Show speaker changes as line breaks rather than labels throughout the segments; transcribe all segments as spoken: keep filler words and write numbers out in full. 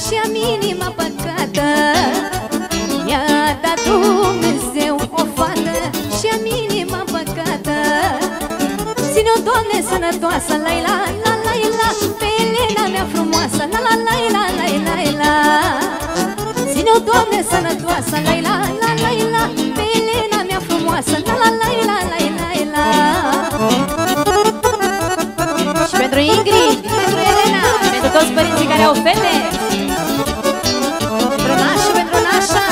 și am inima păcată. Mi-a dat Dumnezeu o fată și am inima păcată. Ține-o, Doamne, sănătoasă, la-i-la, la-la-la, pe Elena mea frumoasă, la-la-la-la, la-la-la. Ține-o, Doamne, sănătoasă, la-i-la, la-la-la, pe Elena mea frumoasă, la-la-la-la, la-la-la. Și pentru Ingrid, pentru Elena, pentru toți părinții care au fete, pentru nașa, pentru nașa.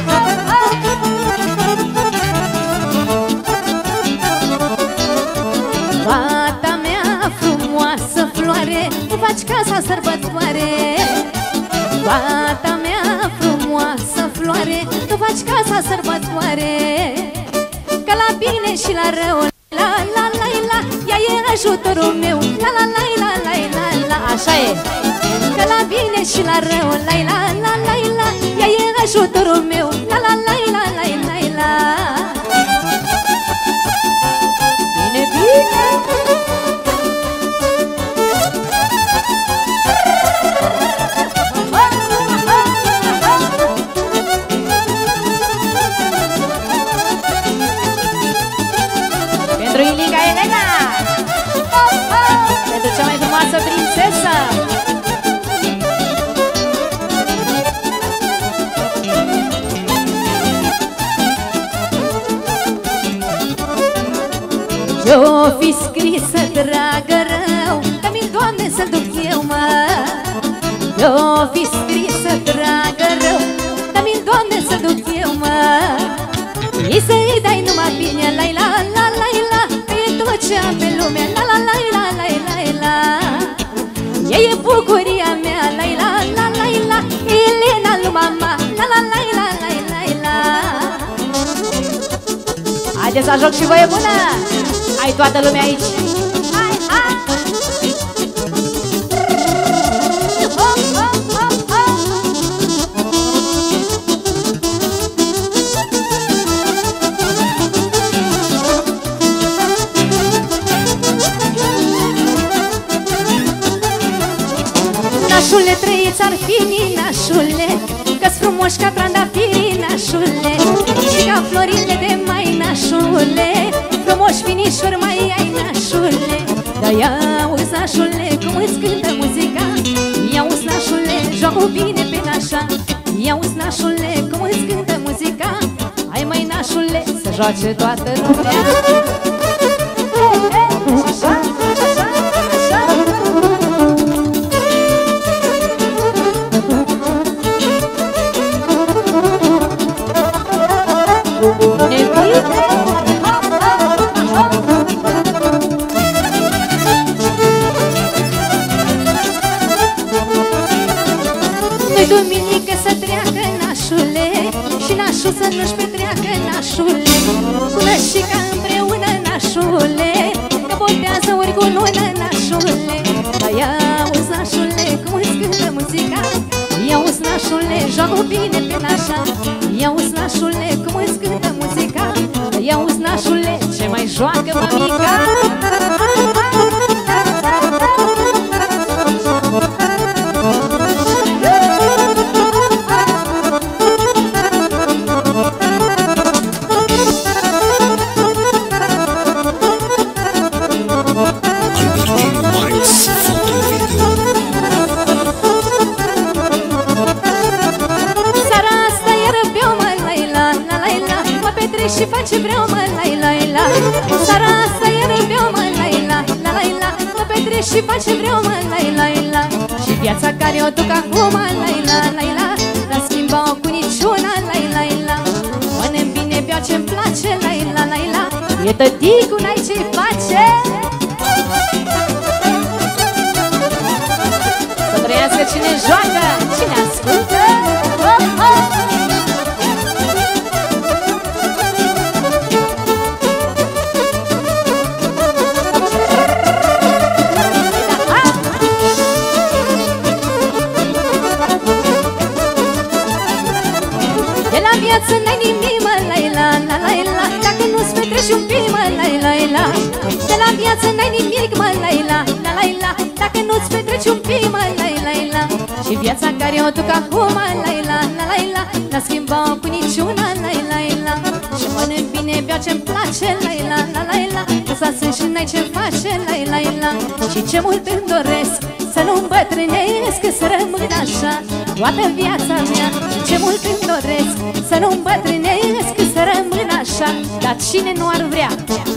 Fata mea frumoasă, floare, îmi faci casa sărbătoare. Fata mea frumoasă, floare, îmi faci casa sărbătoare. Ca la bine și la rău, la la la la, ea e ajutorul meu, la la la la la la la. Așa e. Ca la bine și la rău, la la la la la, ea e ajutorul meu, la la la la la la la. Bine, bine. Pentru Ilica Elena, pentru cea mai frumoasă prințesă. Eu fi scrisă, dragă, rău, că-mi, Doamne, să-l duc eu, mă. Eu fi scrisă, dragă, rău, că-mi, Doamne, să-l duc eu, mă. Ei să-i dai numai bine, la-i-la, la-la-la, că e tot ce am pe lume, la-la-la-la, la-la-la. Ea e bucuria mea, la-i-la, la-la-la, Elena lui mama, la-la-la-la, la-la-la. Haideți să joc și voie bună! Ai toată lumea aici! Hai, hai! Nașule, trăiți-ar fi, nașule, că-s frumoși ca trandafirii, nașule, și ca florile de mai, nașule, frumoși finișori mai ai, nașule. Dar ia-uzi, nașule, cum îți cântă muzica, ia-uzi, nașule, joacă bine pe nașa, ia-uzi, nașule, cum îți cântă muzica, hai, mai, nașule, să joace toată lumea. Așa, așa, așa. Nu-i duminică să treacă, nașule, și nașul să nu-și petreacă, nașule, până și ca împreună, nașule, că botează ori cu lună, nașule. Dar ia-uzi, nașule, cum îți cântă muzica, ia-uzi, nașule, joacă bine pe nașa, ia-uzi, nașule, cum îți cântă muzica, ia-uzi, nașule, ce mai joacă mamica. Și fac ce vreau, mă, la-i-la-i-la. Seara asta iară beau, mă, la-i-la, la-la-i-la. Mă petrec și fac ce vreau, mă, la-i-la-i-la. Și viața care o duc acum, la-i-la, la-i-la, n-a schimbat-o cu niciuna, la-i-la-i-la. Mănânc bine, beau ce-mi place, la-i-la, la-i-la. E tăticul, n-ai ce-i face. Să trăiască cine joacă, cine ascultă. Oh, oh. Viață n-ai nimic, mă, la-i-la, la-la-la. Dacă nu-ți petreci un pic, mă, la-i-la-la. De la viață n-ai nimic, mă, la-i-la, la-la-la. Dacă nu-ți petreci un pic, mă, la-i-la-la. Și Și viața care o duc acum, la-i-la, la-la-i-la, n-a schimbat cu niciuna, la-i-la-i-la. Și mănânc bine, beau ce-mi place, la-i-la, la-la-i-la, că s-a sunt și n-ai ce face, la-i-la-i-la. Și ce mult îmi doresc, să nu îmbătrânesc, să rămân așa toată viața mea. Ce mult îmi doresc, să nu îmbătrânesc, să rămân așa, dar cine nu ar vrea?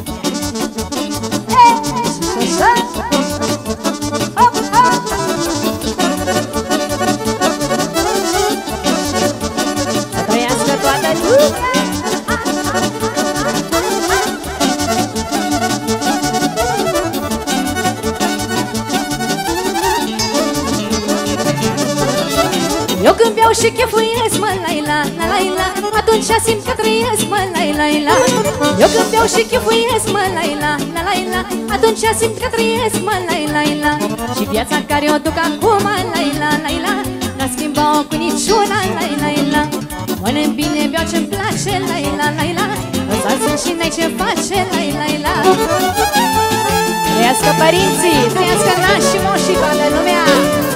Să trăiască toată lumea! Eu când beau și chefuiesc, mă, la-i-la, la-la-i-la, atunci simt că trăiesc, mă, la-i-la-i-la. Eu când beau și chefuiesc, mă, la-i-la, la-la-i-la, atunci simt că trăiesc, mă, la-i-la-i-la. Și viața care o duc acum, la-i-la, la-i-la, n-a schimbat-o cu niciuna, la-i-la-i-la. Mănânc bine, beau ce-mi place, la-i-la, la-i-la, ăsta sunt și n-ai ce face, la-i-la-i-la. Trăiască părinții, trăiască nașii, moșii, toată lumea.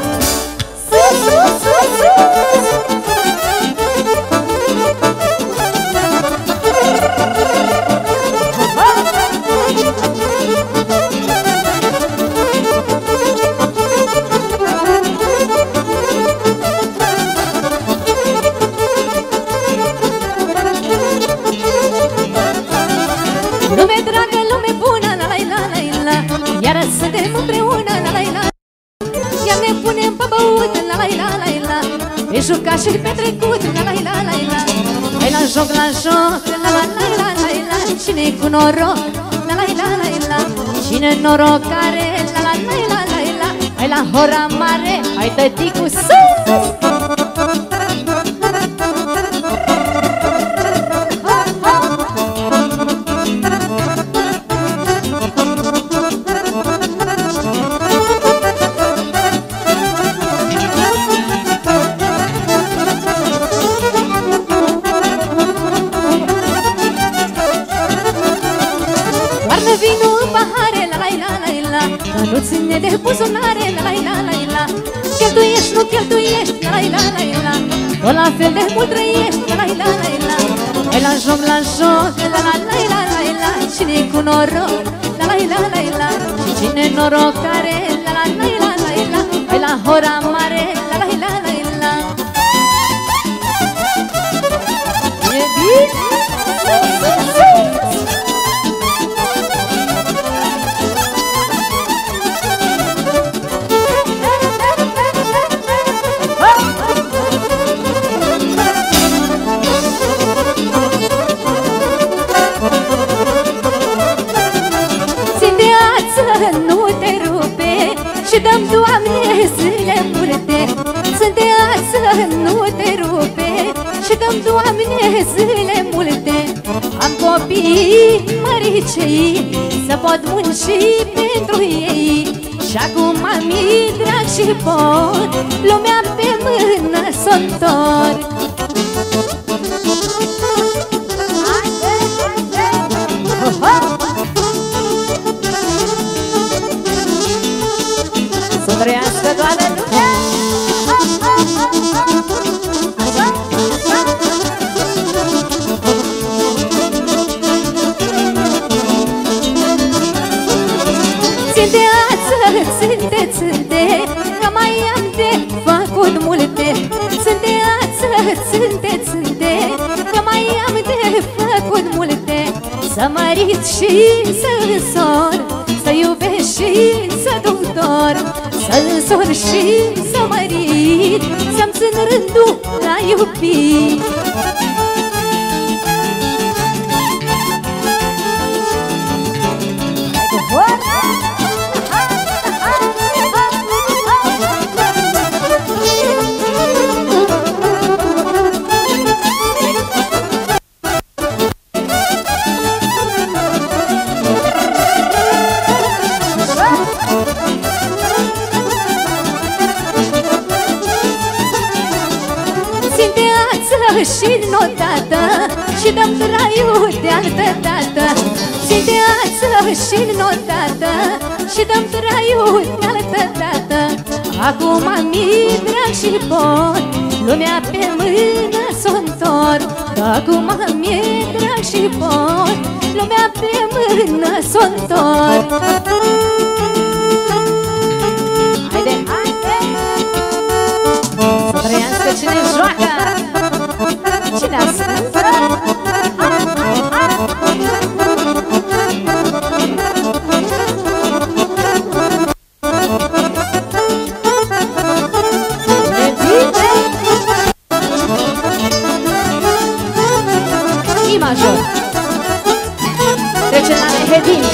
Lume dragă, lume bună, la-la-i-la, la-la-i-la, iară suntem împreună, la-la-i-la. Iar ne punem pe băut, la-la-i-la, la-la-i-la, pe jucat și pe trecut, la-la-i-la, la-la-i-la. Hai la joc, la joc, la-la-i-la, la-la-i-la, cine-i cu noroc, la-la-i-la, la-la-i-la, cine noroc are, la-la-i-la, la-la-i-la. Hai la hora mare, hai tăticu sus! Nu ține de buzunare, la-la-i-la, la-la-i-la. Cheltuiești, nu cheltuiești, la-la-i-la, la-la-i-la, tot la fel de mult trăiești, la-la-i-la, la-la-i-la. Hai la joc, la joc, la-la-i-la, la-la-i-la, cine-i cu noroc, la-la-i-la, la-la-i-la, și cine noroc are, la-la-i-la, la-la-i-la. Hai la hora mare, la-la-i-la, la-la-i-la. E bine! Și dăm, Doamne, zile multe, sunt de ață, nu te rupe. Și dăm, Doamne, zile multe. Am copii măricei, să pot munci pentru ei. Și acum am-i drag și pot lumea pe mână s-o întorc. Să trăiască toată lumea! Ținte ață, ținte, ținte, că mai am de făcut multe. Ținte ață, ținte, ținte, că mai am de făcut multe. Să mărit și să însor, să iubesc și să duc dor. Să însor și să mărit, să-mi țin rândul la iubit. Și notată și dăm traiul de altă dată. Ținte ață și notată și dăm traiul de altă dată. acum mi-e drag și pot, lumea pe mână s-o întorc. Acum mi-e drag și pot, lumea pe mână s-o întorc. Haide, haide! Să trăiască cine joacă, cine ascultă. Major. Trece la Mehedini.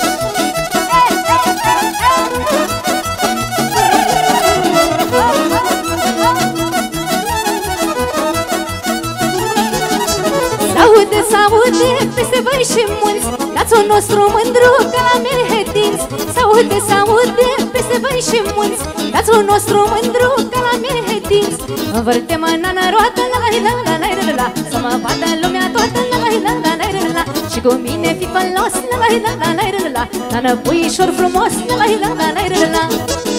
S-aude, s-aude peste văi și munți, națul nostru mândru ca la Mehedinți. S-aude, s-aude peste văi și munți, națul nostru mândru ca la Mehedinți. Învârte mâna în roată, la la la la la la la, să mă vadă lumea toată, la la la la la la la. Și cu mine fi fălos, la la la la la la la, la năpuișor frumos, la la la la la la la.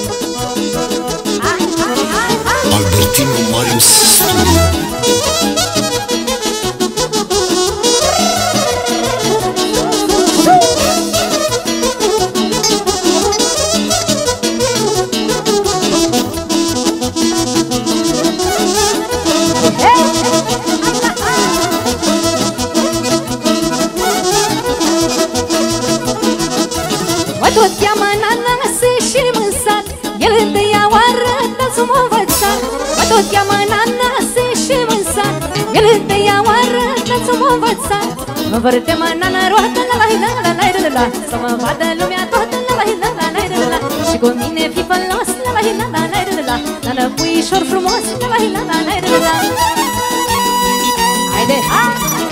Albertino Marius Studio.
Tot cheamă Nanase și Mânsat, el întâia oară dansul m-a învățat. Mă tot cheamă Nanase și Mânsat, el întâia oară dansul m-a învățat. Învârte mâna în roată, la la la la la la la, să mă vadă lumea toată, la la la la la la la. Și cu mine fi fălos, la la la la la la la, la năpuișor frumos, la la la la la la la. Haide, hai!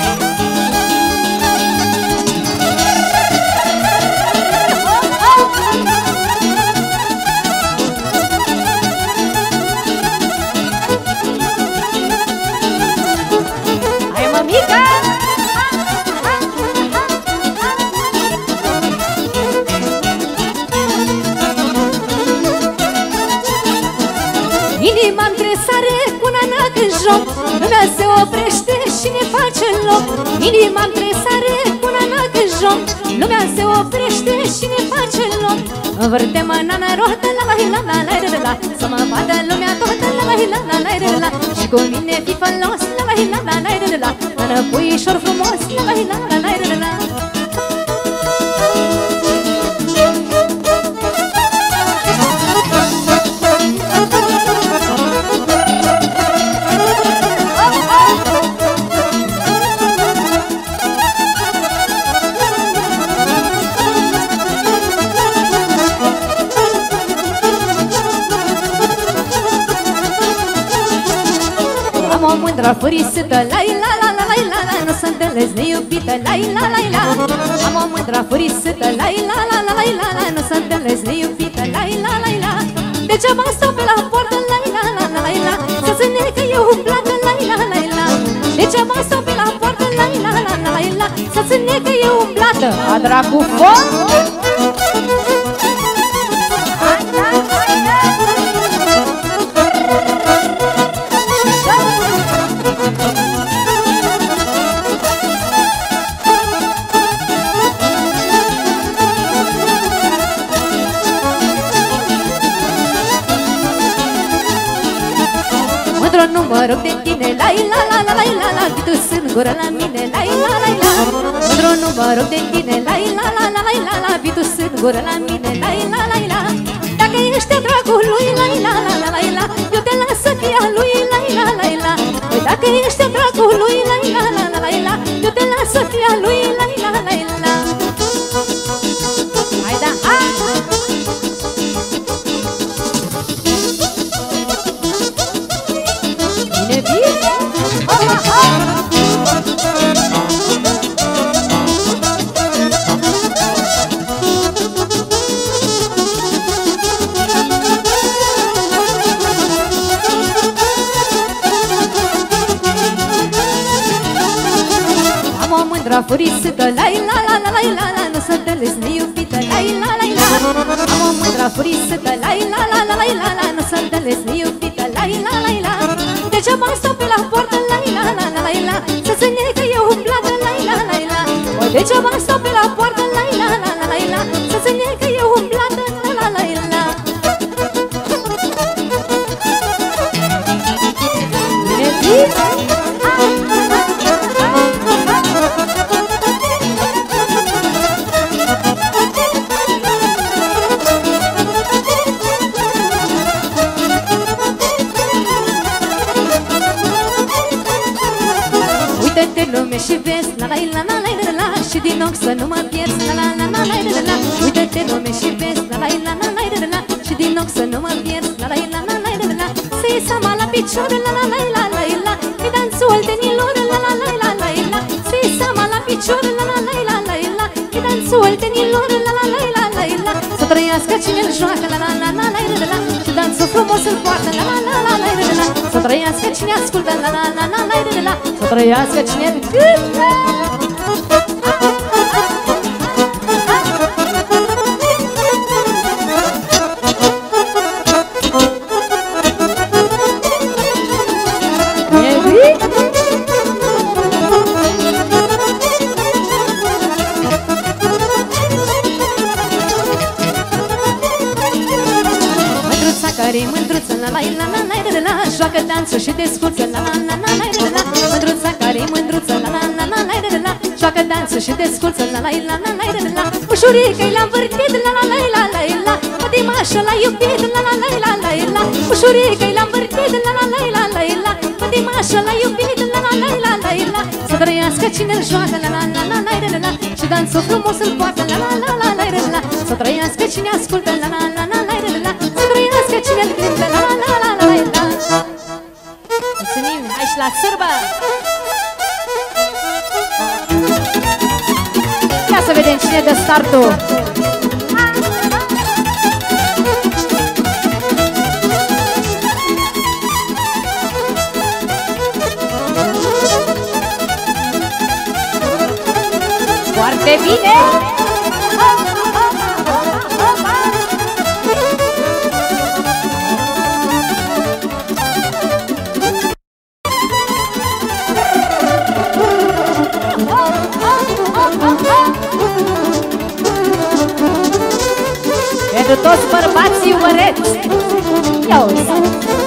Inima-mi tresare cu nanac în joc, lumea se oprește și ne face loc. Inima-mi tresare cu nanac în joc, lumea se oprește și ne face loc. Învârte mâna în roată, la la la la la la la, să mă vadă lumea toată, la la la la la la la. Și cu mine fi fălos, la la la la la la la, la năpuișor frumos, la la la la la la la. Am o mândră furisită, lai la la la la la la, nu sunt înțeles neiubită, lai la la la. Am o mândră furisită, lai la la la la la la, nu sunt înțeles neiubită, lai la la la. Degeaba stau pe la poartă, lai la la la la la, să ține că eu umblată, lai la la la. Degeaba stau pe la poartă, lai la la la la la, să ține că eu umblată, a dracu foc. Mândră nu mă rog de tine, lai la la la la la la, cât sunt gură la mine, lai la la la. Mândră nu mă rog de tine, lai la la la la la la, cât sunt gură la mine, lai la la la. Dacă ești a dragului, lai la la la la la, eu te las să fie a lui, lai la la la. Dacă ești a dragului, lai la la la la la, eu te las să fie a lui, lai la la la. Hai da, hai! Furisită, lai la la la la la la, nu să te lăs neiubită, lai la la la. Am o mândră furisită, lai la la la la la la, nu să înțeles, iubită, la-i-la, la-i-la. Degeaba stau pe la poartă, la-i-la, la-la-la-la. Să se negă eu umblată, la-i-la, la-i-la. O, degeaba stau pe la poartă, la-i-la, la-la-la-la. Să se negă eu umblată, la-la-la-la. Uită-te lume și vezi, la la la la la la, și din ochi să nu mă pierzi, la la la la la la la. Uită-te lume și vezi, la la la la la la la, și din ochi să nu mă pierzi, la la la la la la la. Să iei seama la picior, la la la la la la, pe dansul oltenilor, la la la la la la. Să iei seama la picior, la la la la la la, pe dansul oltenilor, la la la la la la. Să trăiască cine-l joacă, la la la la la la la, și dansul frumos îl poartă, la la la la la la. Să trăiască cine ascultă, la la la la la la la, să trăiască cine cântă. Mândruța, la la la la la la la, joacă dansul și descurță, la la la la la la la. Mândruța care-i mândruță, la la la la la la la, joacă dansul și descurță, la la la la la la la. Ușurică-i l-a învârtit, la la la la la la, pătimașă l-a iubit, la la la la la la. Ușurică-i l-a învârtit, la la la la la la, pătimașă l-a iubit, la la la la la la. Să trăiască cine-l joacă, la la la la la la la, și dansul frumos îl poartă, la la la la la la la. Să trăiască cine ascultă, la la la la la la la, să trăiască cine-l cântă, la la la la la la. Mulțumim, hai și la sârbă! Ia să vedem cine dă startul! Foarte bine! Pentru toți bărbații urâți, ia uite!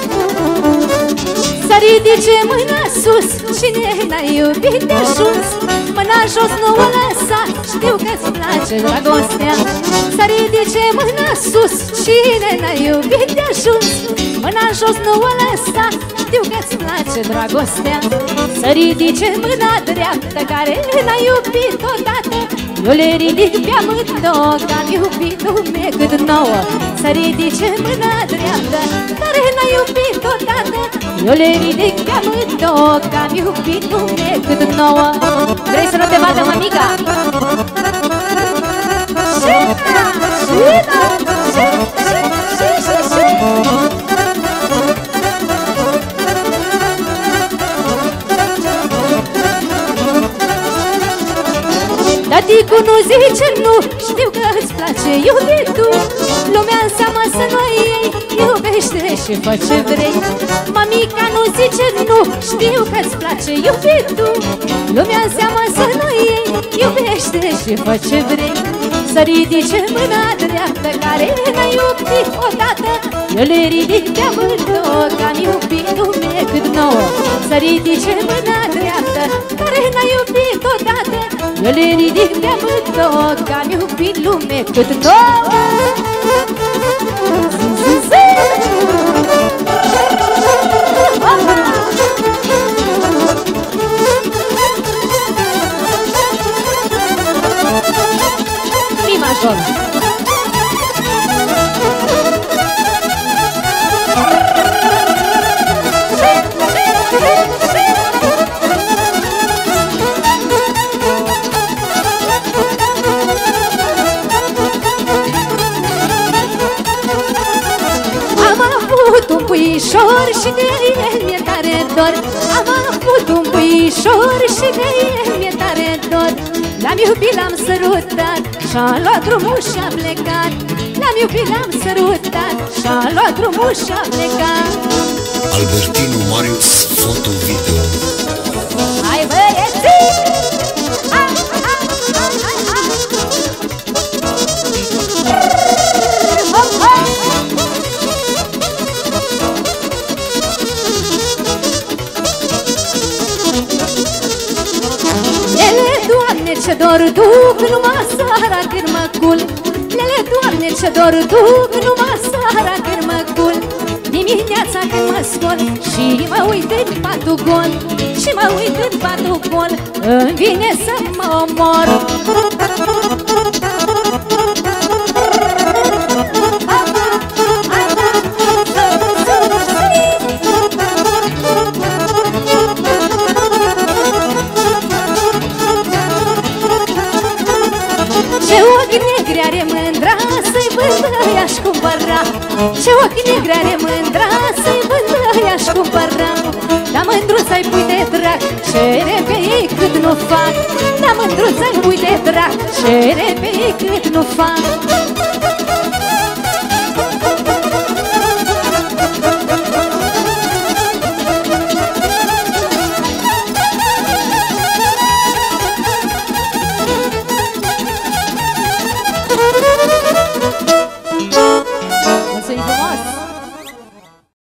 Să ridice mâna sus, cine n-a iubit de ajuns. Mâna jos nu o lăsa, știu că-ți place dragostea. Să ridice mâna sus, cine n-a iubit de ajuns. Mâna jos nu o lăsa, știu că-ți place dragostea. Să ridice mâna dreaptă, care n-a iubit odată. Eu le ridic pe amândouă, că-am iubit lume cât nouă. Să ridice mâna dreaptă, care n-a iubit odată. Eu le ridic pe amândouă, că-am iubit lume cât nouă. Vrei să nu te vadă mămica? Șina, șina, Tăticul nu zice nu, știu că îți place iubitul. Lumea înseamnă să nu iei, iubește și fă ce vrei. Mamica nu zice nu, știu că îți place iubitul. Lumea înseamnă să nu iei, iubește și fă ce vrei. Să ridice mâna dreaptă, care n-a iubit odată. Eu le ridic pe amândouă, că-am iubit lume cât nouă. Să ridice mâna dreaptă, care n-a iubit odată. Eu le ridic pe amândouă, că-am iubit lume cât nouă. Mi major. puișor și de el mi-e tare dor. Am avut un puișor și de el mi-e tare dor. L-am iubit, l-am sărutat și-a luat drumul și-a plecat. L-am iubit, l-am sărutat și-a luat drumul și-a plecat.
Albertinu Marius, foto-video.
Hai băieții! Hai, hai, hai, hai, hai! Hop, hop! Lele, Doamne, ce dor duc numai seara când mă culc. Lele, Doamne, ce dor duc numai seara când mă culc. Dimineața când mă scol și mă uit în patul gol, și mă uit în patul gol, îmi vine să mă omor. Ce ochi negri are mândra, să-i vândă, i-aș cumpăra. Ce ochi negri are mândra, să-i vândă, i-aș cumpăra. Da, mândruța-i pui de drac, cere pe ei cât nu fac. Da, mândruța-i pui de drac, cere pe ei cât nu fac.